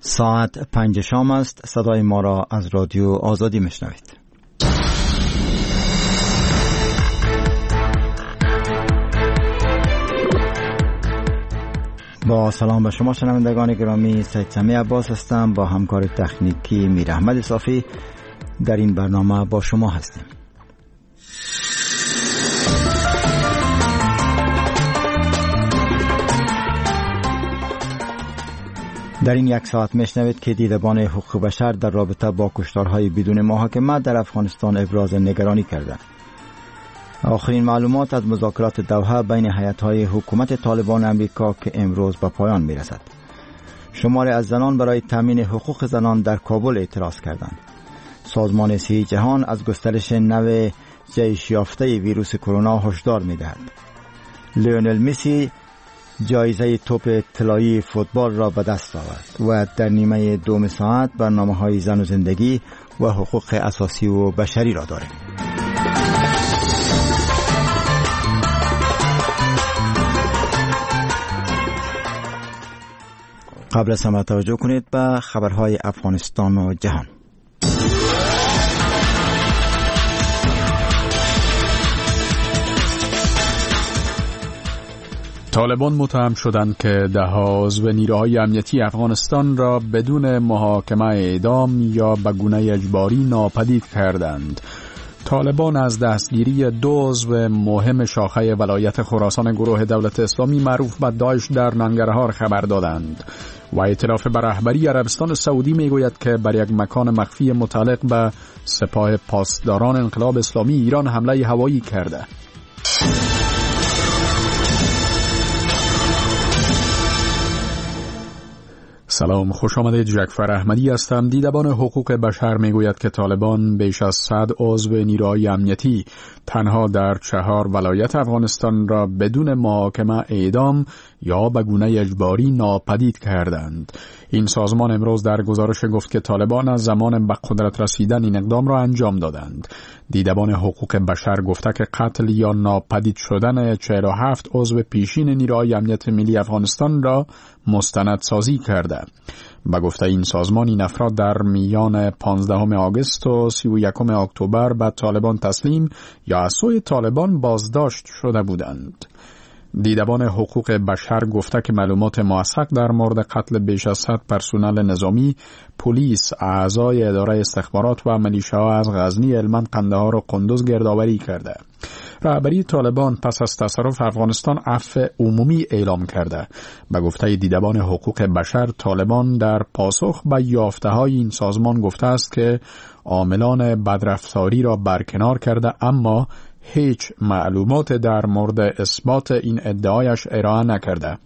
ساعت 5 شام است. صدای ما را از رادیو آزادی میشنوید. با سلام به شما شنوندگان گرامی، سید سمی عباس هستم. با همکار تکنیکی میر احمد صافی در این برنامه با شما هستیم. در این یک ساعت میشنوید که دیدبان حقوق بشر در رابطه با کشتارهای بدون محاکمه در افغانستان ابراز نگرانی کرده. آخرین معلومات از مذاکرات دوحه بین هیئت‌های حکومت طالبان امریکا که امروز به پایان میرسد. شماری از زنان برای تامین حقوق زنان در کابل اعتراض کردند. سازمان صحی جهان از گسترش نوع جهش یافته ویروس کرونا هشدار می‌دهد. لیونل مسی جایزه توپ طلایی فوتبال را به دست آورد و در نیمه دوم ساعت برنامه‌های زن و زندگی و حقوق اساسی و بشری را داریم. قبل از همه توجه کنید به خبرهای افغانستان و جهان. طالبان متهم شدند که ده‌ها عضو نیروهای امنیتی افغانستان را بدون محاکمه اعدام یا به گونه اجباری ناپدید کردند. طالبان از دستگیری 2 عضو مهم شاخه ولایت خراسان گروه دولت اسلامی معروف به داعش در ننگرهار خبر دادند و ائتلاف به رهبری عربستان سعودی میگوید که بر یک مکان مخفی متعلق به سپاه پاسداران انقلاب اسلامی ایران حمله هوایی کرده. سلام، خوش آمدید. جعفر احمدی هستم. دیدبان حقوق بشر میگوید که طالبان بیش از 100 عضو نیروهای امنیتی تنها در 4 ولایت افغانستان را بدون محاکمه اعدام یا به گونه اجباری ناپدید کردند. این سازمان امروز در گزارش گفت که طالبان از زمان به قدرت رسیدن این اقدام را انجام دادند. دیدبان حقوق بشر گفته که قتل یا ناپدید شدن 47 عضو پیشین نیروهای امنیت ملی افغانستان را مستندسازی کرده. به گفته این سازمان این افراد در میان 15 آگوست و 31 اکتبر به طالبان تسلیم یا از سوی طالبان بازداشت شده بودند. دیدبان حقوق بشر گفته که معلومات موثق در مورد قتل بیش از 100 پرسنل نظامی، پلیس، اعضای اداره استخبارات و میلیشه‌ها از غزنی، هلمند، قندهار و قندوز گردآوری کرده. رهبری طالبان پس از تصرف افغانستان عفو عمومی اعلام کرده. به گفته دیدبان حقوق بشر، طالبان در پاسخ به یافته‌های این سازمان گفته است که عاملان بدرفتاری را برکنار کرده، اما هیچ معلومات در مورد اثبات این ادعایش ارائه نکرده.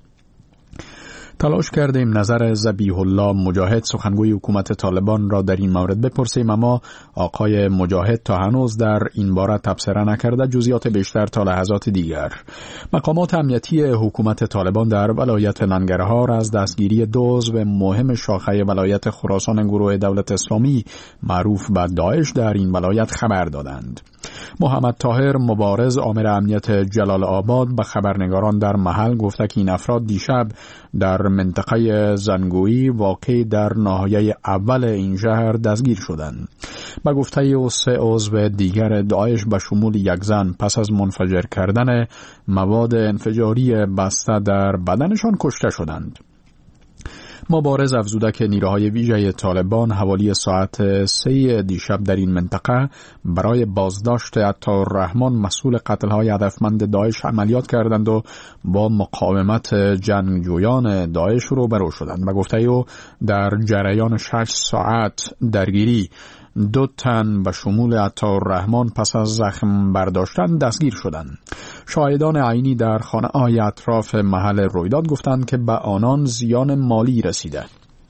تلاش کردیم نظر ذبیح الله مجاهد، سخنگوی حکومت طالبان، را در این مورد بپرسیم، اما آقای مجاهد تا هنوز در این باره تبصره نکرده. جزئیات بیشتر تا لحظات دیگر. مقامات امنیتی حکومت طالبان در ولایت ننگرهار از دستگیری 2 عضو مهم شاخه ولایت خراسان گروه دولت اسلامی معروف به داعش در این ولایت خبر دادند. محمد طاهر مبارز، آمر امنیت جلال آباد، به خبرنگاران در محل گفته که این افراد دیشب در منطقه زنگویی واقع در ناحیه اول این شهر دستگیر شدند. به گفته او 3 عضو دیگر داعش به شمول یک زن پس از منفجر کردن مواد انفجاری بسته در بدنشان کشته شدند. مبارز افزوده که نیروهای ویژه طالبان حوالی ساعت 3 دیشب در این منطقه برای بازداشت عطارالرحمن مسئول قتل‌های هدفمند داعش عملیات کردند و با مقاومت جنگجویان داعش روبرو شدند. و گفته او در جریان 6 ساعت درگیری 2 تن به شمول عطارالرحمن پس از زخم برداشتن دستگیر شدند. شاهدان عینی در خانه‌های اطراف محل رویداد گفتند که به آنان زیان مالی رسیده.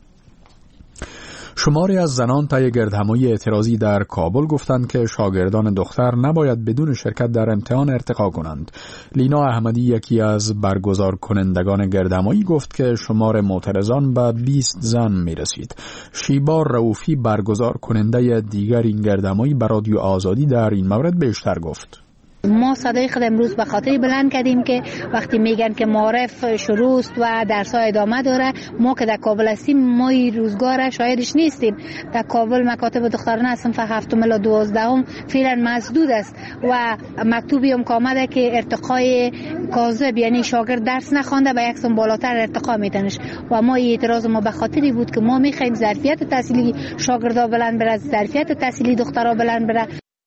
شماری از زنان طی گردهمایی اعتراضی در کابل گفتند که شاگردان دختر نباید بدون شرکت در امتحان ارتقا کنند. لینا احمدی، یکی از برگزار کنندگان گردهمایی، گفت که شمار معترضان به 20 زن می رسید. شیبا رؤوفی، برگزار کننده دیگر این گردهمایی، به رادیو آزادی در این مورد بیشتر گفت. ما صدای خود امروز به خاطر بلند کردیم که وقتی میگن که معارف شروع است و درس‌ها ادامه داره، ما که در کابل هستیم ما این روزگار شاهدش نیستیم. در کابل مکاتب دخترانه صنف 7 الی 12 فعلا مسدود است و مکتوبی هم آمده که ارتقای کاذب، یعنی شاگرد درس نخوانده به یک سن بالاتر ارتقا میتنش و ما اعتراض ما به خاطری بود که ما میخوایم ظرفیت تحصیلی شاگردا بلند بره، ظرفیت تحصیلی دخترها بلند بره.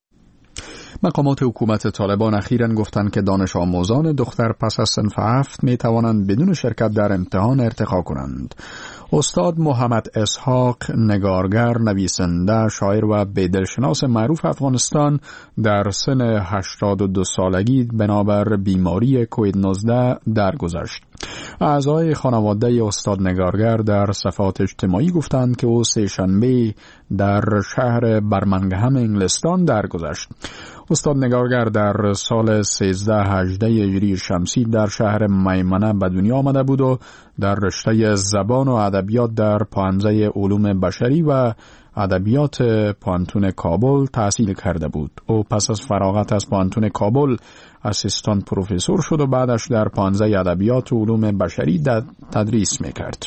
مقامات حکومت طالبان اخیراً گفتند که دانش آموزان دختر پس از صنف 7 می توانند بدون شرکت در امتحان ارتقا کنند. استاد محمد اسحاق، نگارگر، نویسنده، شاعر و بدلشناس معروف افغانستان، در سن 82 سالگی بنابر بیماری کووید 19 درگذشت. اعضای خانواده استاد نگارگر در صفحات اجتماعی گفتند که او سه‌شنبه در شهر برمنگهم انگلستان درگذشت. استاد نگارگر در سال 1318 هجری شمسی در شهر میمنه به دنیا آمده بود و در رشته زبان و ادبیات در پانزه علوم بشری و ادبیات پانتون کابل تحصیل کرده بود. او پس از فراغت از پانتون کابل اسیستان پروفسور شد و بعدش در پانزه ادبیات و علوم بشری تدریس میکرد.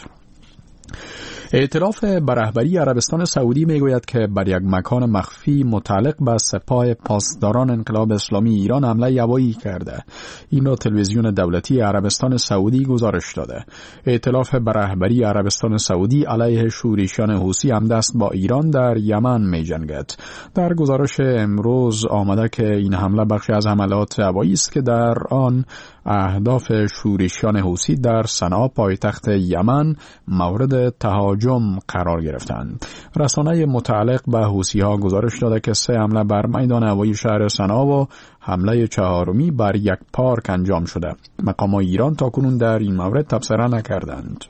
ائتلاف به رهبری عربستان سعودی میگوید که بر یک مکان مخفی متعلق به سپاه پاسداران انقلاب اسلامی ایران حمله هوایی کرده. این را تلویزیون دولتی عربستان سعودی گزارش داده. ائتلاف به رهبری عربستان سعودی علیه شورشیان حوثی همدست با ایران در یمن می‌جنگد. در گزارش امروز آمده که این حمله بخشی از حملات هوایی است که در آن اهداف شورشیان حوثی در صنعا پایتخت یمن مورد تهاجم قرار گرفتند. رسانه متعلق به حوثی‌ها گزارش داده که 3 حمله بر میدان هوایی شهر صنعا و حمله 4می بر یک پارک انجام شده. مقامات ایران تاکنون در این مورد تبصره نکردند.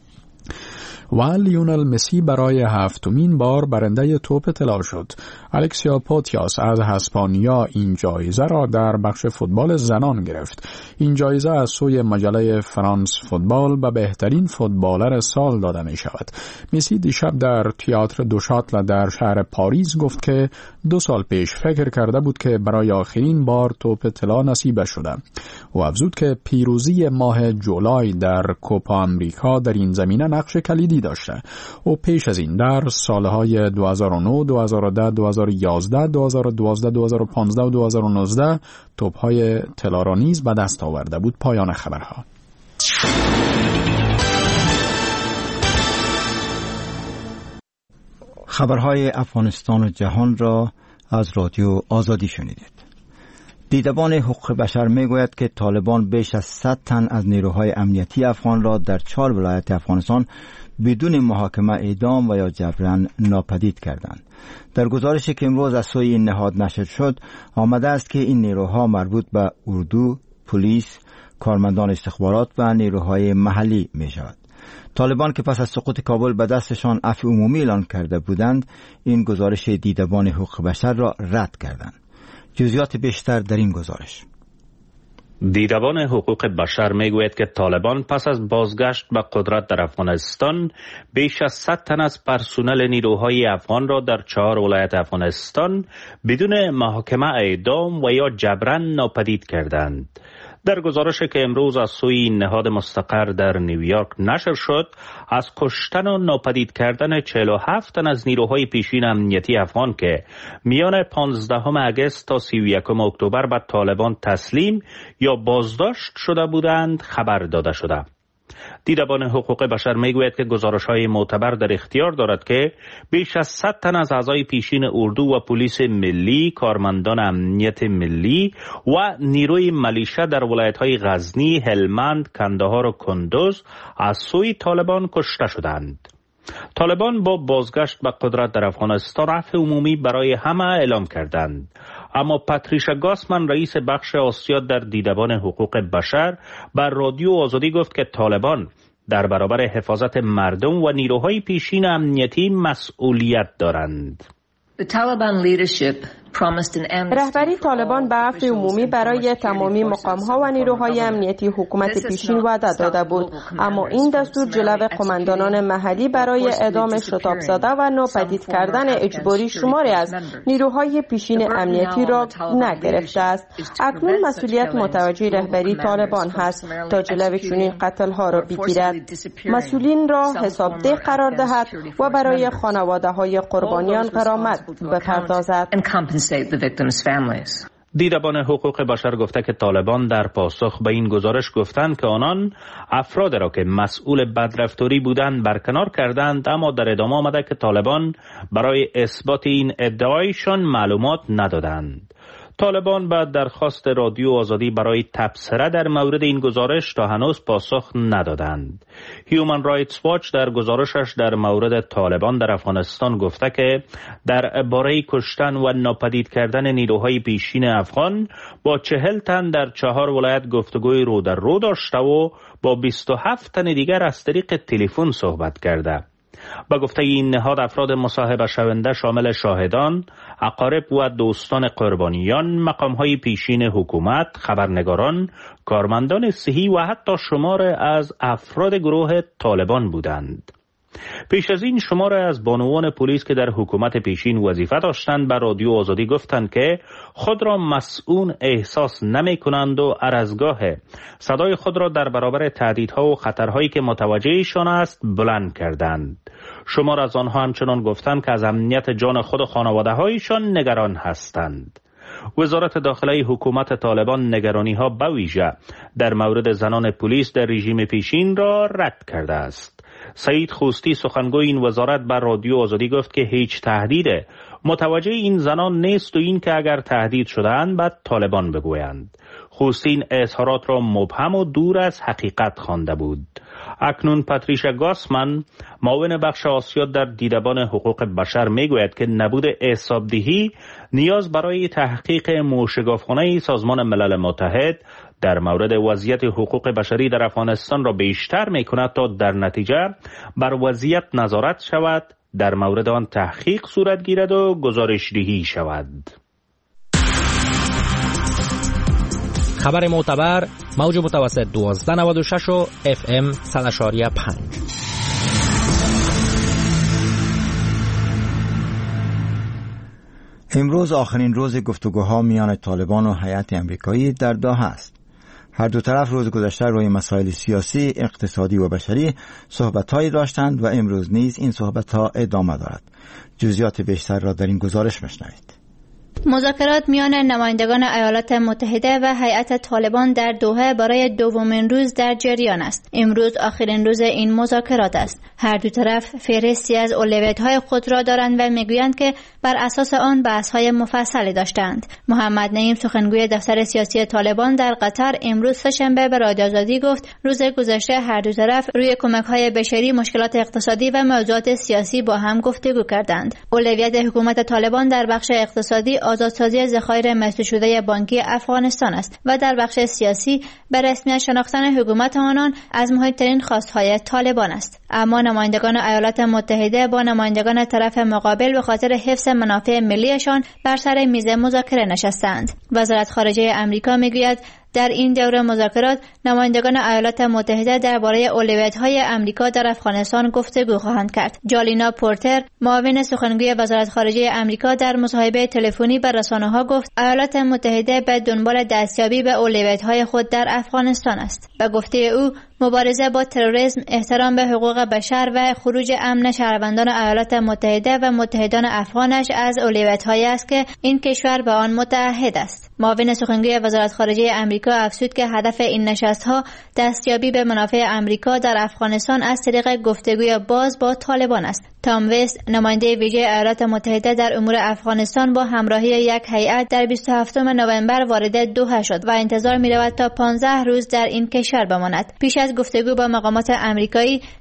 و لیونل مسی برای 7مین بار برنده توپ طلا شد. الکسیا پوتیاس از اسپانیا این جایزه را در بخش فوتبال زنان گرفت. این جایزه از سوی مجله فرانس فوتبال به بهترین فوتبالر سال داده می شود. مسی دیشب در تئاتر دو شاتل در شهر پاریس گفت که 2 سال پیش فکر کرده بود که برای آخرین بار توپ طلا نصیبش شده. او افزود که پیروزی ماه جولای در کوپا امریکا در این زمینه نقش کلیدی داشته. او پیش از این در سالهای 2009، 2010، 2011، 2012، 2015 و 2019 توپ‌های طلا را نیز به دست آورده بود. پایان خبرها. خبرهای افغانستان و جهان را از رادیو آزادی شنیدید. دیدبان حقوق بشر میگوید که طالبان بیش از 100 تن از نیروهای امنیتی افغان را در 4 ولایت افغانستان بدون محاکمه اعدام و یا جبران ناپدید کردند. در گزارشی که امروز از سوی این نهاد نشر شد آمده است که این نیروها مربوط به اردو، پلیس، کارمندان استخبارات و نیروهای محلی می شود. طالبان که پس از سقوط کابل به دستشان عفو عمومی اعلان کرده بودند، این گزارش دیدبان حقوق بشر را رد کردند. جزئیات بیشتر در این گزارش. دیدبان حقوق بشر میگوید که طالبان پس از بازگشت به قدرت در افغانستان بیش از 100 تن از پرسنل نیروهای افغان را در 4 ولایت افغانستان بدون محاکمه اعدام و یا جبران ناپدید کردند. در گزارشی که امروز از سوی نهاد مستقر در نیویورک نشر شد، از کشتن و ناپدید کردن 47 تن از نیروهای پیشین امنیتی افغان که میان 15 اگست تا 31 اکتبر به طالبان تسلیم یا بازداشت شده بودند خبر داده شده. دیدبان حقوق بشر میگوید که گزارش‌های معتبر در اختیار دارد که بیش از 100 تن از اعضای پیشین اردو و پلیس ملی، کارمندان امنیت ملی و نیروی ملیشه در ولایت‌های غزنی، هلمند، کندهار و کندوز از سوی طالبان کشته شدند. طالبان با بازگشت به قدرت در افغانستان عفو عمومی برای همه اعلام کردند. اما پاتریشا گاسمن رئیس بخش آسیا در دیدبان حقوق بشر بر رادیو آزادی گفت که طالبان در برابر حفاظت مردم و نیروهای پیشین امنیتی مسئولیت دارند. The Taliban leadership رهبری طالبان به عفو عمومی برای تمامی مقام‌ها و نیروهای امنیتی حکومت پیشین وعده داده بود، اما این دستور جلو قماندانان محلی برای اعدام شتاب زده و ناپدید کردن اجباری شماری از نیروهای پیشین امنیتی را نگرفته است. اکنون مسئولیت متوجه رهبری طالبان هست تا جلو چنین قتل‌ها را بگیرد، مسئولین را حسابده قرار دهد و برای خانواده‌های قربانیان غرامت بپردازد. دیدبان حقوق بشر گفته که طالبان در پاسخ به این گزارش گفتند که آنان افراد را که مسئول بدرفتاری بودند برکنار کردند، اما در ادامه آمده که طالبان برای اثبات این ادعایشان معلومات ندادند. طالبان بعد درخواست رادیو آزادی برای تبصره در مورد این گزارش تا هنوز پاسخ ندادند. هیومن رایتس واچ در گزارشش در مورد طالبان در افغانستان گفته که در باره کشتن و ناپدید کردن نیروهای پیشین افغان با 40 تن در 4 ولایت گفتگوی رو در رو داشته و با 27 تن دیگر از طریق تلفن صحبت کرده. با گفته این نهاد افراد مصاحبه شونده شامل شاهدان، اقارب و دوستان قربانیان، مقام‌های پیشین حکومت، خبرنگاران، کارمندان صحی و حتی شمار از افراد گروه طالبان بودند. پیش از این شماره از بانوان پلیس که در حکومت پیشین وظیفه داشتند به رادیو آزادی گفتند که خود را مسئول احساس نمی کنند و هر از گاه صدای خود را در برابر تهدیدها و خطرهایی که متوجهشان است بلند کردند. شمار از آنها همچنان گفتند که از امنیت جان خود و خانواده‌هایشان نگران هستند. وزارت داخلی حکومت طالبان نگرانی‌ها به ویژه در مورد زنان پلیس در رژیم پیشین را رد کرده است. سعید خوستی سخنگوی این وزارت بر رادیو آزادی گفت که هیچ تهدید متوجه این زنان نیست و این که اگر تهدید شده‌اند بعد طالبان بگویند. خوستی این اظهارات را مبهم و دور از حقیقت خوانده بود. اکنون پاتریشا گاسمن معاون بخش آسیا در دیدبان حقوق بشر میگوید که نبود حسابدهی نیاز برای تحقیق موشگافخانه سازمان ملل متحد در مورد وضعیت حقوق بشری در افغانستان را بیشتر میکند تا در نتیجه بر وضعیت نظارت شود، در مورد آن تحقیق صورت گیرد و گزارش‌دهی شود. خبر معتبر موج متوسط 1296 و FM 100.5. امروز آخرین روز گفتگوها میان طالبان و هیئت امریکایی در دوحه است. هر دو طرف روز گذشته روی مسائل سیاسی، اقتصادی و بشری صحبت‌هایی داشتند و امروز نیز این صحبت‌ها ادامه دارد. جزئیات بیشتر را در این گزارش بشنوید. مذاکرات میان نمایندگان ایالات متحده و هیئت طالبان در دوحه برای دومین روز در جریان است. امروز آخرین روز این مذاکرات است. هر دو طرف فهرستی از اولویت‌های خود را دارند و میگویند که بر اساس آن بحث‌های مفصلی داشتند. محمد نعیم سخنگوی دفتر سیاسی طالبان در قطر امروز سه‌شنبه به رادیو آزادی گفت روز گذشته هر دو طرف روی کمک‌های بشری، مشکلات اقتصادی و موضوعات سیاسی با هم گفتگو کردند. اولویت حکومت طالبان در بخش اقتصادی آزادسازی ذخایر مسدود شده بانکی افغانستان است و در بخش سیاسی به رسمیت شناختن حکومت آنان از مهمترین خواستهای طالبان است. اما نمایندگان ایالات متحده با نمایندگان طرف مقابل به خاطر حفظ منافع ملیشان بر سر میز مذاکره نشستند. وزارت خارجه آمریکا میگوید در این دوره مذاکرات نمایندگان ایالات متحده درباره اولویت‌های آمریکا در افغانستان گفتگو خواهند کرد. جالینا پورتر معاون سخنگوی وزارت خارجه آمریکا در مصاحبه تلفنی با رسانه‌ها گفت ایالات متحده به دنبال دستیابی به اولویت‌های خود در افغانستان است. به گفته او مبارزه با تروریسم، احترام به حقوق بشر و خروج امن شهروندان ایالات متحده و متحدان افغانش از اولویت‌هایی است که این کشور به آن متعهد است. معاون سخنگوی وزارت خارجه آمریکا افزود که هدف این نشست‌ها دستیابی به منافع آمریکا در افغانستان از طریق گفتگوی باز با طالبان است. تام وست نماینده ویژه ایالات متحده در امور افغانستان با همراهی یک هیئت در 27 نوامبر وارد دوحه شد و انتظار می‌رود تا 15 روز در این کشور بماند. پیش از گفتگو با مقامات آمریکایی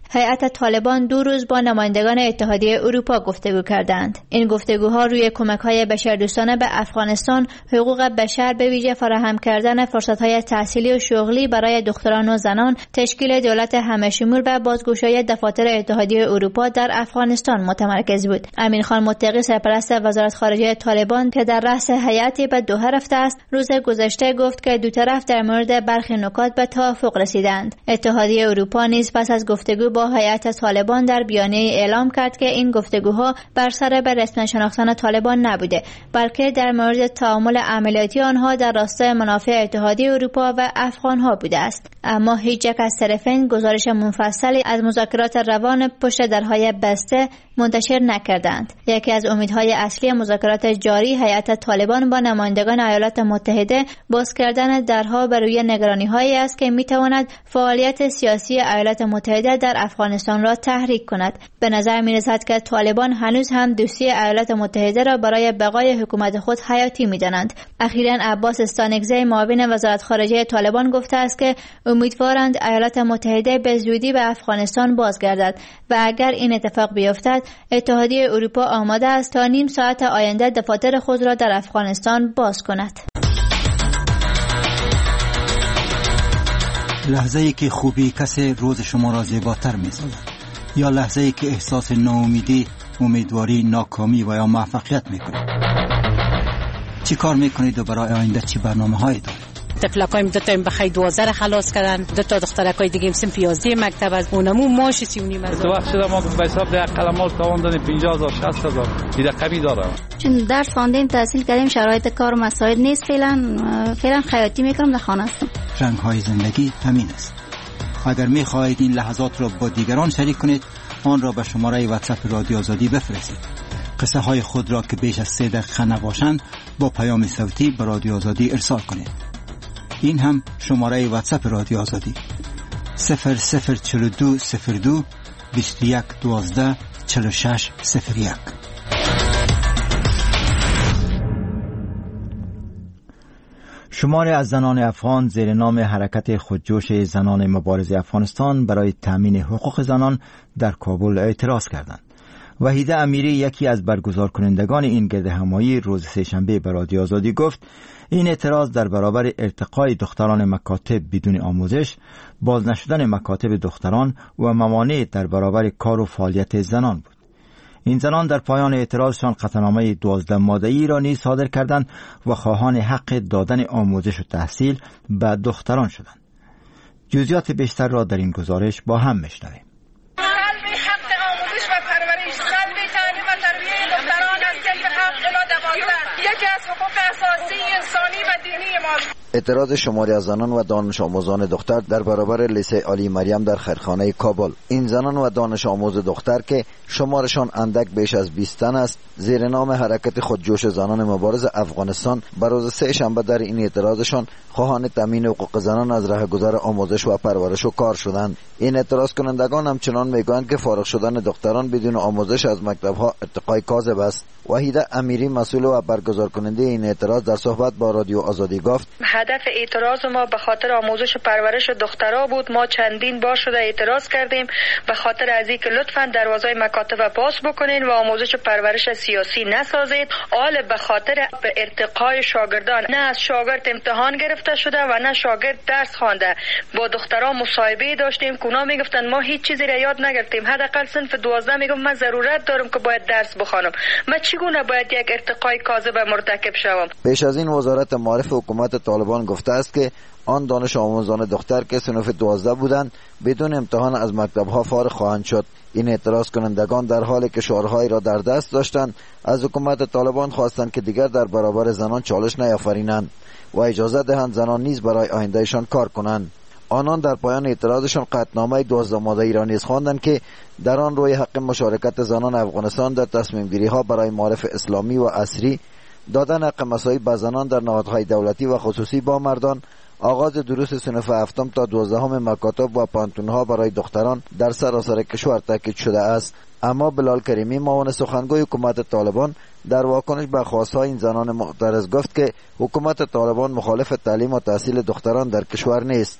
هیئت طالبان 2 روز با نمایندگان اتحادیه اروپا گفتگو کردند. این گفتگوها روی کمک‌های بشردوستانه به افغانستان، حقوق بشر به ویژه فراهم کردن فرصت‌های تحصیلی و شغلی برای دختران و زنان، تشکیل دولت همه‌شمول و بازگشایی دفاتر اتحادیه اروپا در افغانستان متمرکز بود. امین خان متقی سرپرست وزارت خارجه طالبان که در رأس هیئتی به دوحه رفته است، روز گذشته گفت که دو طرف در مورد برخی نکات به توافق رسیدند. اتحادیه اروپا نیز پس از گفتگو با هیئت طالبان در بیانیه اعلام کرد که این گفتگوها بر سر به رسمی شناختن طالبان نبوده، بلکه در مورد تعامل عملیاتی آنها در راستای منافع اتحادیه اروپا و افغانها بوده است. اما هیچ یک از طرفین گزارش منفصلی از مذاکرات روان پشت درهای بسته منتشر نکردند. یکی از امیدهای اصلی مذاکرات جاری هیئت طالبان با نمایندگان ایالات متحده باز کردن درها بر روی نگرانی‌هایی است که می‌تواند فعالیت سیاسی ایالات متحده در افغانستان را تحریک کند. به نظر می‌رسد که طالبان هنوز هم دوستی ایالات متحده را برای بقای حکومت خود حیاتی می‌دانند. اخیراً عباس استانکزی معاون وزارت خارجه طالبان گفته است که امیدوارند ایالات متحده به زودی به افغانستان بازگردد و اگر این اتفاق بیفتد اتحادیه اروپا آماده است تا نیم ساعت آینده دفاتر خود را در افغانستان باز کند. لحظه‌ای که خوبی کسی روز شما را زیباتر می‌سازد، یا لحظه‌ای که احساس ناامیدی، امیدواری، ناکامی و یا موفقیت می‌کنید. چی کار می‌کنید و برای آینده چی برنامه‌هایی دارید؟ تفلکایم 2 تا بخای 12 خلاص کردن، 2 تا دخترکای دیگه صنف 11 مکتب از اونمو ماش 39 تو وقت شده ما به حساب ده قلمال تواندن 50000 60000 این رقمی داره. چون درس خواندیم، تحصیل کردیم، شرایط کار مساعد نیست، فعلا خیاطی میکنم، در خانه هستم. رنگ‌های زندگی همین است. اگر می‌خواهید این لحظات را با دیگران شریک کنید، آن را به شماره واتساپ رادیو آزادی بفرستید. قصه های خود را که بیش از 3 دقیقه نباشند با پیام صوتی به رادیو آزادی ارسال کنید. این هم شماره واتساپ رادیو آزادی 004202 21 12 46 01. شماری از زنان افغان زیر نام حرکت خودجوش زنان مبارز افغانستان برای تامین حقوق زنان در کابل اعتراض کردند. وحیده امیری، یکی از برگزار کنندگان این گرد همایی، روز سه‌شنبه به رادیو آزادی گفت این اعتراض در برابر ارتقای دختران مکاتب بدون آموزش، باز نشدن مکاتب دختران و موانع در برابر کار و فعالیت زنان بود. این زنان در پایان اعتراضشان قطعنامه 12 ماده‌ای را نیز صادر کردند و خواهان حق دادن آموزش و تحصیل به دختران شدند. جزئیات بیشتر را در این گزارش با هم میشنویم. اعتراض شماری از زنان و دانش آموزان دختر در برابر لیسه علی مریم در خیرخانه کابل. این زنان و دانش آموز دختر که شمارشان اندک بیش از 20 تن است، زیر نام حرکت خودجوش زنان مبارز افغانستان بر روز سه شنبه در این اعتراضشان خواهان تامین حقوق زنان از راهگذر آموزش و پرورش و کار شدند. این اعتراض کنندگان همچنان میگویند که فارغ شدن دختران بدون آموزش از مکتب‌ها ارتقای کاذب است. وحیده امیری، مسئول و برگزار کننده این اعتراض، در صحبت با رادیو آزادی گفت هدف اعتراض ما به خاطر آموزش و پرورش دخترها بود. ما چندین بار شده اعتراض کردیم به خاطر از اینکه لطفاً دروازهای مکاتب باز بکنین و آموزش و پرورش سیاسی نسازید. حال به خاطر ارتقای شاگردان، نه از شاگرد امتحان گرفته شده و نه شاگرد درس خوانده. با دخترها مصاحبه داشتیم که اونا میگفتن ما هیچ چیزی را یاد نگرفتیم، حداقل صنف 12 میگم من ضرورت دارم که باید درس بخوانم، من چگونه باید یک ارتقای کاذب مرتکب شوم؟ پیش از این وزارت معارف حکومت طالبان گفته است که آن دانش آموزان دختر که صنف 12 بودند بدون امتحان از مکتب‌ها فارغ خواهند شد. این اعتراض کنندگان در حالی که شعارهایی را در دست داشتند از حکومت طالبان خواستند که دیگر در برابر زنان چالش نیافرینند و اجازه دهند زنان نیز برای آیندهشان کار کنند. آنان در پایان اعتراضشان قطعنامه 12 ماده‌ای را نیز خواندند که در آن روی حق مشارکت زنان افغانستان در تصمیم گیری ها برای معارف اسلامی و عصری، دادن حق مساوی به زنان در نهادهای دولتی و خصوصی با مردان، آغاز دروس صنف 7 تا 12 مکاتب و پانتونها برای دختران در سراسر کشور تاکید شده است. اما بلال کریمی، معاون سخنگوی حکومت طالبان، در واکنش به خواستهای این زنان معترض گفت که حکومت طالبان مخالف تعلیم و تحصیل دختران در کشور نیست.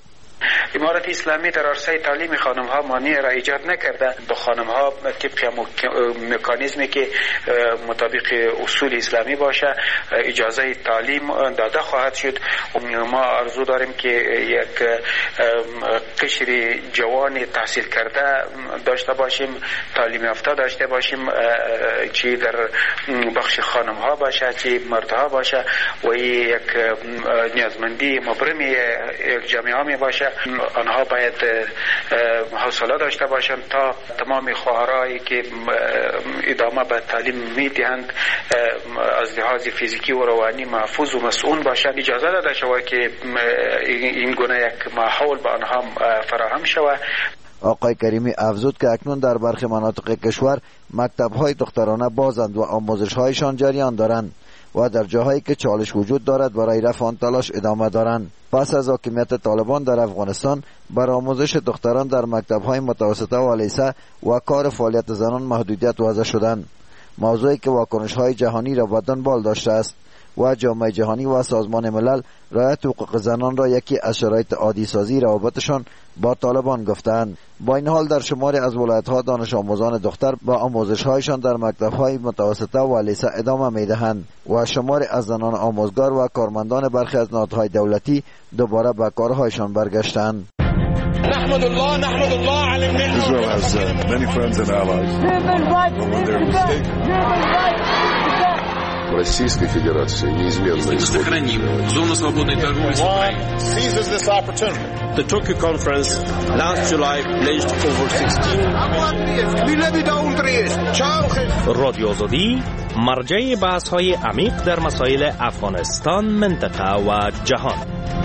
امارت اسلامی در عرصه تعلیم خانم ها مانع را ایجاد نکرده. با خانم ها طبق مکانیزمی که مطابق اصول اسلامی باشه اجازه تعلیم داده خواهد شد. ما آرزو داریم که یک قشر جوان تحصیل کرده داشته باشیم، تعلیم یافته داشته باشیم، چی در بخش خانم ها باشه چی مردها باشه و یک نیازمندی مبرمی جامعه می باشه. آنها باید حوصله داشته باشند تا تمام خواهرایی که ادامه به تعلیم می دهند از لحاظ فیزیکی و روانی محفوظ و مسئول باشند. اجازه داده شود که این گونه یک ماحول به آنها فراهم شود. آقای کریمی افزود که اکنون در برخی مناطق کشور مکتب‌های دخترانه بازند و آموزش‌هایشان جریان دارند و در جاهایی که چالش وجود دارد برای رفع آن تلاش ادامه دارند. پس از حاکمیت طالبان در افغانستان بر آموزش دختران در مکتب‌های متوسطه و لیسه و کار فعالیت زنان محدودیت وضع شدند، موضوعی که واکنش‌های جهانی را به دنبال داشته است و جامعه جهانی و سازمان ملل رعایت حقوق زنان را یکی از شرایط عادی سازی روابطشان با طالبان گفتند. با این حال در شماری از ولایت‌ها دانش آموزان دختر با آموزش‌هایشان در مکتب‌های متوسطه و لیسه ادامه می‌دهند و شماری از زنان آموزگار و کارمندان برخی از نهادهای دولتی دوباره به کارهایشان برگشتند. نحمد الله على النعمة. Israel has many friends and allies. Российской Федерации неизменно сохраним зону свободной торговли с Украиной. Seizes this opportunity. The Tokyo conference last July pledged over 16 رادیو آزادی مرجع بحث‌های عمیق در مسائل افغانستان، منطقه و جهان.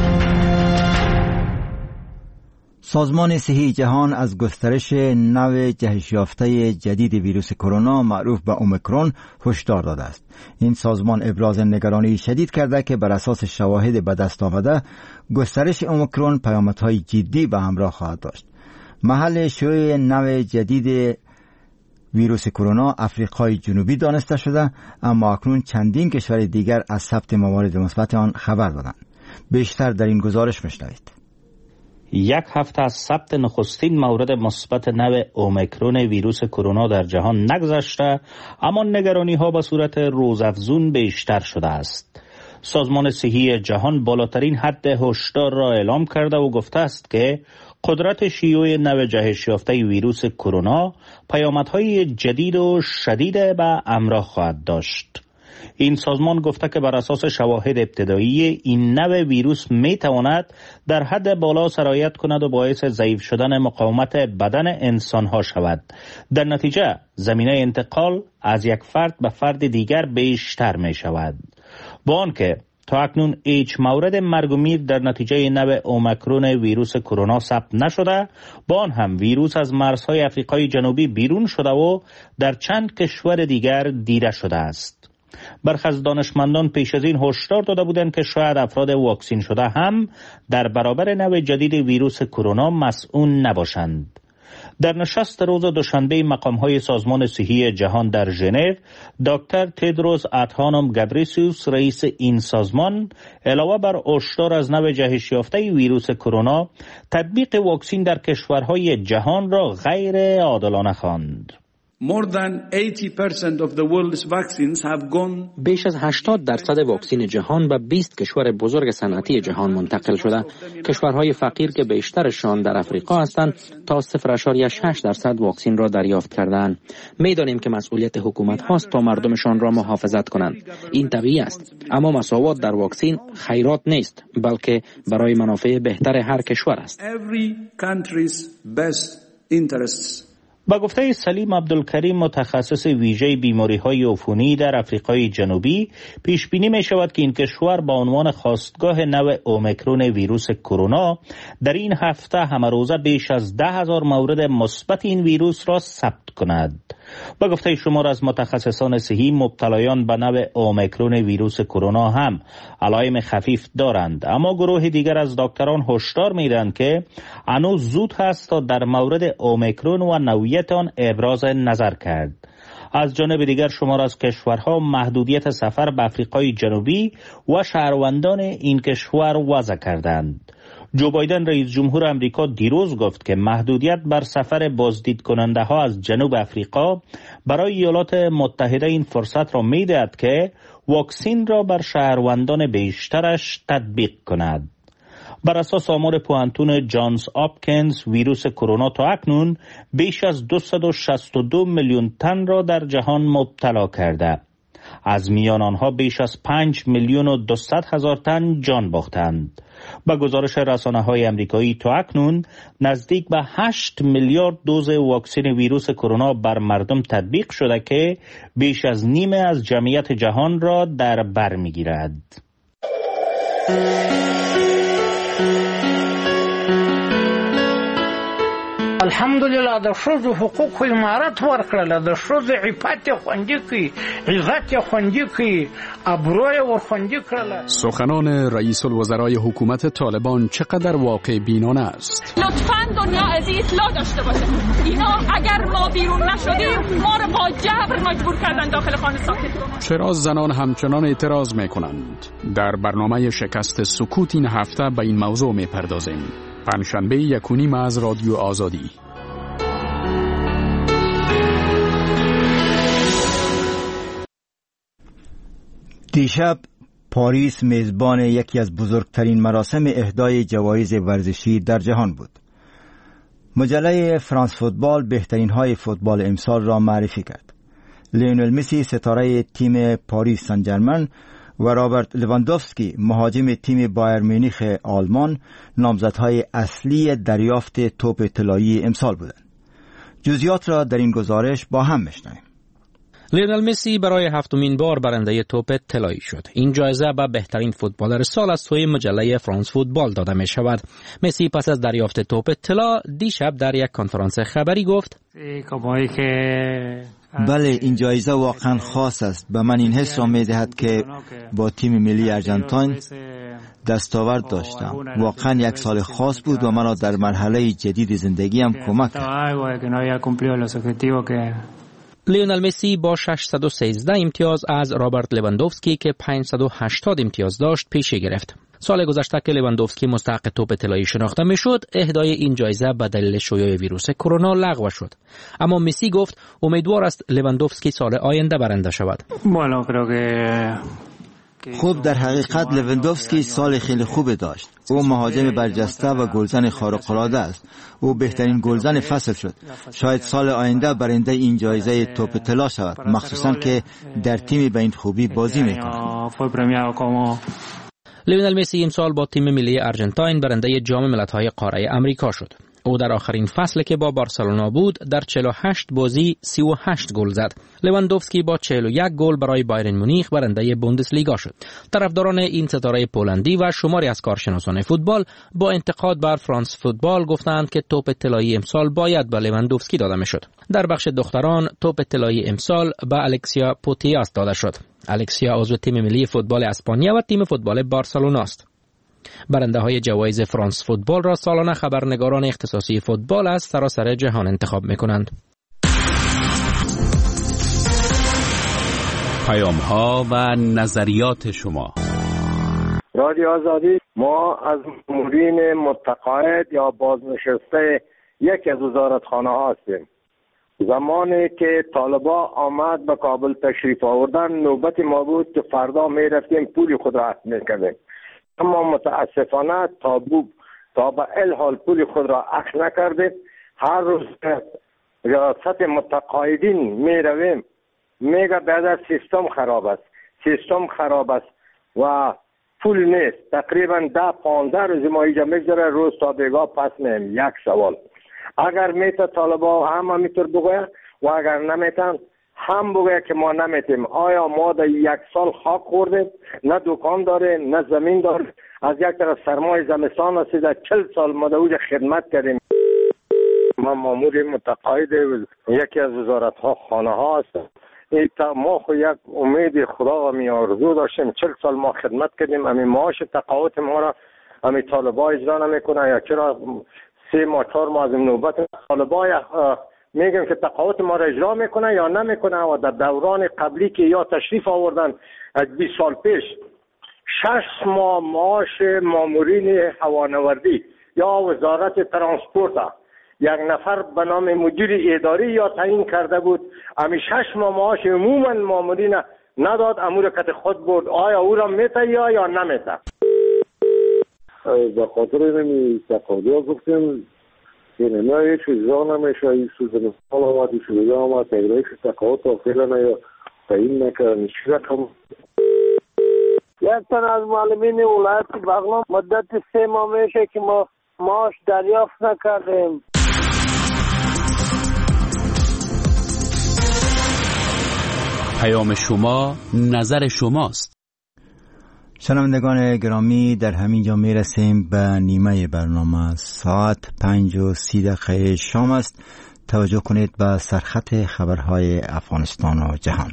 سازمان صحی جهان از گسترش نوع جهش یافته جدید ویروس کرونا معروف به اومیکرون هشدار داده است. این سازمان ابراز نگرانی شدید کرده که بر اساس شواهد به دست آمده گسترش اومیکرون پیامدهای جدی به همراه خواهد داشت. محل شیوع نوع جدید ویروس کرونا آفریقای جنوبی دانسته شده، اما اکنون چندین کشور دیگر از ثبت موارد مثبت آن خبر دادند. بیشتر در این گزارش میشنوید. یک هفته از ثبت نخستین مورد مثبت نوع اومیکرون ویروس کرونا در جهان نگذشته، اما نگرانی ها به صورت روزافزون بیشتر شده است. سازمان صحی جهان بالاترین حد هشدار را اعلام کرده و گفته است که قدرت شیوع نوع جهش یافته ویروس کرونا پیامدهای جدید و شدید به همراه خواهد داشت. این سازمان گفته که بر اساس شواهد ابتدایی این نوع ویروس می تواند در حد بالا سرایت کند و باعث ضعیف شدن مقاومت بدن انسان ها شود. در نتیجه زمینه انتقال از یک فرد به فرد دیگر بیشتر می شود. با آنکه تا اکنون هیچ مورد مرگ و میر در نتیجه نوع اومیکرون ویروس کرونا ثبت نشده، با آن هم ویروس از مرزهای آفریقای جنوبی بیرون شده و در چند کشور دیگر دیده شده است. برخی از دانشمندان پیش از این هشدار داده بودند که شاید افراد واکسین شده هم در برابر نوع جدید ویروس کرونا مسئول نباشند. در نشست روز دوشنبه مقام‌های سازمان صحی جهان در ژنو، دکتر تدروس ادهانوم گبریسیوس رئیس این سازمان علاوه بر هشدار از نوع جهش یافته ویروس کرونا، تطبیق واکسین در کشورهای جهان را غیر عادلانه خواند. بیش از 80% واکسین جهان به 20 کشور بزرگ صنعتی جهان منتقل شده. کشورهای فقیر که بیشترشان در افریقا هستند تا 0.6% واکسین را دریافت کردند. می‌دانیم که مسئولیت حکومت هاست تا مردمشان را محافظت کنند. این طبیعی است، اما مساوات در واکسین خیرات نیست، بلکه برای منافع بهتر هر کشور است. با گفته سلیم عبدالکریم متخصص ویژه بیماری‌های عفونی در آفریقای جنوبی، پیش بینی می شود که این کشور با عنوان خاستگاه نوع اومیکرون ویروس کرونا در این هفته همروزه بیش از 10,000 مورد مثبت این ویروس را ثبت کند. با گفته شمار از متخصصان صحی، مبتلایان به نوع اومیکرون ویروس کرونا هم علائم خفیف دارند، اما گروه دیگر از دکتران هشدار می‌دهند که هنوز زود هست تا در مورد اومیکرون و نوعیت آن ابراز نظر کرد. از جانب دیگر شمار از کشورها محدودیت سفر به آفریقای جنوبی و شهروندان این کشور وضع کردند. جو بایدن رئیس جمهور امریکا دیروز گفت که محدودیت بر سفر بازدید کننده ها از جنوب افریقا برای ایالات متحده این فرصت را می دهد که واکسین را بر شهروندان بیشترش تطبیق کند. بر اساس آمار پوهنتون جانز آپکینز، ویروس کرونا تا اکنون بیش از 262 میلیون تن را در جهان مبتلا کرده. از میان آنها بیش از 5 میلیون و 200 هزار تن جان باختند. با گزارش رسانه‌های آمریکایی تا اکنون نزدیک به 8 میلیارد دوز واکسن ویروس کرونا بر مردم تطبیق شده که بیش از نیمه از جمعیت جهان را در بر می‌گیرد. الحمدلله د ښځو حقوق امارت ورکړله، د ښځو عفت یې خوندي کړي، عزت یې خوندي کړي، ابرو یې ورخوندي کړله. سخنان رئیس الوزرای حکومت طالبان چقدر واقع بینانه است؟ لطفاً دنیا از این اطلاع داشته باشه اینا اگر ما بیرون نشدیم ما رو با جبر مجبور کردن داخل خانه ساکت کنن. چرا زنان همچنان اعتراض میکنند؟ در برنامه شکست سکوت این هفته به این موضوع میپردازیم. پنجشنبه 1 از رادیو آزادی. دیشب پاریس میزبان یکی از بزرگترین مراسم اهدای جوایز ورزشی در جهان بود. مجله فرانس فوتبال بهترین های فوتبال امسال را معرفی کرد. لیونل مسی ستاره تیم پاریس سن ژرمن و رابرت لواندوفسکی مهاجم تیم بایر مونیخ آلمان نامزدهای اصلی دریافت توپ طلایی امسال بودند. جزئیات را در این گزارش با هم میشنویم. لیونل مسی برای 7مین بار برنده توپ طلایی شد. این جایزه به بهترین فوتبالر سال از سوی مجله فرانس فوتبال داده می شود. مسی پس از دریافت توپ طلا دیشب در یک کنفرانس خبری گفت: بله، این جایزه واقعا خاص است. به من این حس را می دهد که با تیم ملی ارژانتین دستاورد داشتم. واقعا یک سال خاص بود و مرا در مرحله جدید زندگیم کمک کرد. لیونل مسی با 613 امتیاز از رابرت لواندوفسکی که 580 امتیاز داشت پیشی گرفت. سال گذشته که لواندوفسکی مستحق توپ طلایی شناخته میشد، اهدای این جایزه به دلیل شیوع ویروس کرونا لغو شد. اما مسی گفت امیدوار است لواندوفسکی سال آینده برنده شود. خب در حقیقت لواندوفسکی سال خیلی خوب داشت. او مهاجم برجسته و گلزن خارق‌العاده است. او بهترین گلزن فصل شد. شاید سال آینده برنده این جایزه توپ طلا شود، مخصوصا که در تیمی به این خوبی بازی میکند. لیونل مسی امسال با تیم ملی آرژانتین برنده جام ملت‌های قاره آمریکا شد. او در آخرین فصل که با بارسلونا بود در 48 بازی 38 گل زد. لواندوفسکی با 41 گل برای بایرن مونیخ برنده بوندسلیگا شد. طرفداران این ستاره پولندی و شماری از کارشناسان فوتبال با انتقاد بر فرانس فوتبال گفتند که توپ طلایی امسال باید به لواندوفسکی داده میشد. در بخش دختران توپ طلایی امسال به الکسیا پوتیاس داده شد. الکسیا عضو تیم ملی فوتبال اسپانیا و تیم فوتبال بارسلونا است. برنده های جوایز فرانس فوتبال را سالانه خبرنگاران اختصاصی فوتبال از سراسر جهان انتخاب می‌کنند. پیام‌ها و نظریات شما. رادیو آزادی، ما از مامورین متقاعد یا بازنشسته یکی از وزارتخانه ها هستیم. زمانی که طالبا آمد به کابل تشریف آوردن، نوبت ما بود که فردا می رفتیم پول خود را اخذ می‌کردیم. اما متاسفانه تا به الحال پول خود را اخذ نکردیم. هر روز ریاست متقاعدین می رویم، میگه بعد سیستم خراب است و پول نیست. تقریبا 10-15 روز ما اینجا میگذره، روز تا بیگاه پس میم. یک سوال، اگر میته طالبا هم میتر بگوید و اگر نمیتن هم بگوید که ما نمیتیم. آیا ما در 1 سال خاک خوردیم؟ نه دکان داریم نه زمین داریم. از یک طرف سرمای زمستان است، در 40 سال ما در اوج خدمت کردیم. ما مامور متقاعد یکی از وزارت ها خانه ها هستم. ما خو یک امید خدا و می آرزو داشتیم. 40 سال ما خدمت کردیم. امی معاش تقاعد ما را امی طالبا اجرا نمیکنه، یا چرا 3 ماه 4 ماه از نوبت طالبا میگن که تقاعد ما را اجرا میکنه یا نمیکنه. و در دوران قبلی که یا تشریف آوردن از 20 سال پیش 6 ماه معاش مامورین هوانوردی یا وزارت ترانسپورت یک نفر به نام مدیر اداری یا تعیین کرده بود، امی 6 ماه معاش عموما مامورین نداد، امور کت خود بود. آیا او را میته یا نمیته؟ به خاطر اینمی تقاضا گفتیم که نه هیچ اجرا نمیشه. این سوزن سال آمد، این شده آمد، تقریبش تقاضا تا فعلا یا تعیین نکردن. چی رقم؟ یک تن از معلمین ولایت بغلان مدت 3 ماه میشه که ما معاش دریافت نکردیم. پیام شما نظر شماست. شنوندگان گرامی، در همین جا می رسیم به نیمه برنامه. ساعت 5:30 شام است. توجه کنید به سرخط خبرهای افغانستان و جهان.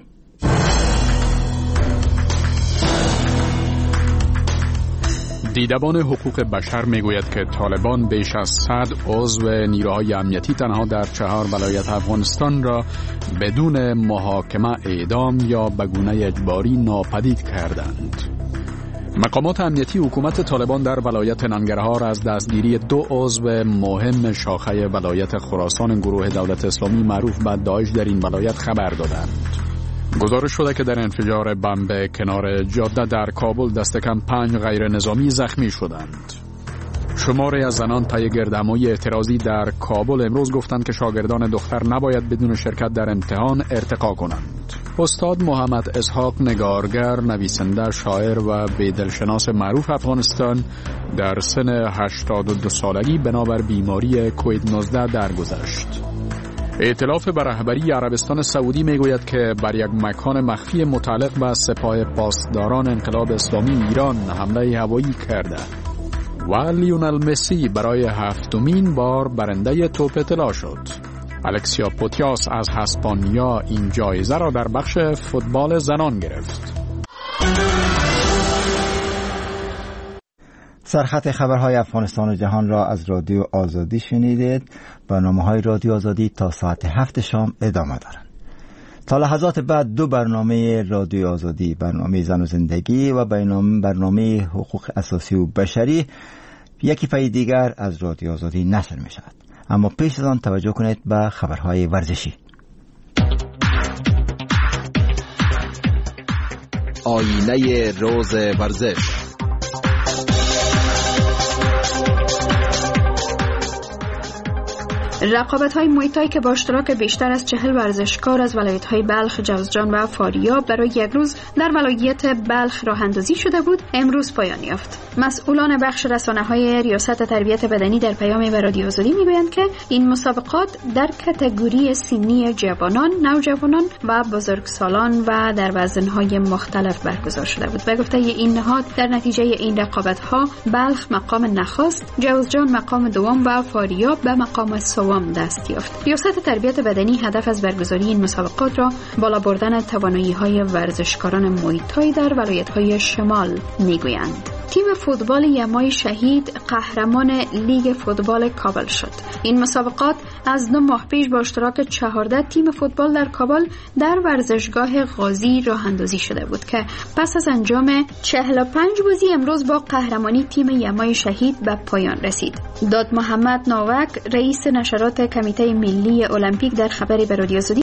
دیدبان حقوق بشر میگوید که طالبان بیش از 100 عضو نیروهای امنیتی تنها در 4 ولایت افغانستان را بدون محاکمه اعدام یا به گونه اجباری ناپدید کردند. مقامات امنیتی حکومت طالبان در ولایت ننگرهار از دستگیری 2 عضو مهم شاخه ولایت خراسان گروه دولت اسلامی معروف به داعش در این ولایت خبر دادند. گزارش شده که در انفجار بمب کنار جاده در کابل دست کم 5 غیر نظامی زخمی شدند. شماری از زنان پی گردهمایی اعتراضی در کابل امروز گفتند که شاگردان دختر نباید بدون شرکت در امتحان ارتقا کنند. استاد محمد اسحاق نگارگر، نویسنده، شاعر و بیدلشناس معروف افغانستان در سن 82 سالگی بنابر بیماری کووید 19 درگذشت. ائتلاف به رهبری عربستان سعودی میگوید که بر یک مکان مخفی متعلق به سپاه پاسداران انقلاب اسلامی ایران حمله هوایی کرده و لیونل مسی برای 7مین بار برنده توپ طلا شد. الکسیا پوتیاس از اسپانیا این جایزه را در بخش فوتبال زنان گرفت. سرخط خبرهای افغانستان و جهان را از رادیو آزادی شنیدید. برنامه‌های رادیو آزادی تا ساعت 7 شام ادامه دارند. تا لحظات بعد 2 برنامه رادیو آزادی، برنامه زن و زندگی و برنامه حقوق اساسی و بشری، یکی پای دیگر از رادیو آزادی نشر می شود. اما پیش از آن توجه کنید به خبرهای ورزشی. آینه روز ورزش. رقابت‌های موی تای که با اشتراک بیشتر از 40 ورزشکار از ولایت‌های بلخ، جوزجان و فاریاب برای یک روز در ولایت بلخ راه اندازی شده بود، امروز پایان یافت. مسئولان بخش رسانه‌های ریاست تربیت بدنی در پیام به رادیو آزادی می‌گویند که این مسابقات در کاتگوری سنی جوانان، نوجوانان و بزرگسالان و در وزن‌های مختلف برگزار شده بود. به گفته این نهاد، در نتیجه این رقابت‌ها بلخ مقام نخست، جوزجان مقام دوم و فاریاب به مقام سوم دست یافت. ریاست تربیت بدنی هدف از برگزاری این مسابقات را بالا بردن توانایی‌های ورزشکاران موی تای در ولایت‌های شمال می‌گویند. تیم فوتبال یمای شهید قهرمان لیگ فوتبال کابل شد. این مسابقات از 2 ماه پیش با اشتراک 14 تیم فوتبال در کابل در ورزشگاه غازی راه اندازی شده بود که پس از انجام 45 بازی امروز با قهرمانی تیم یمای شهید به پایان رسید. داد محمد ناوک، رئیس نشرات کمیته ملی المپیک، در خبری به رادیو آزادی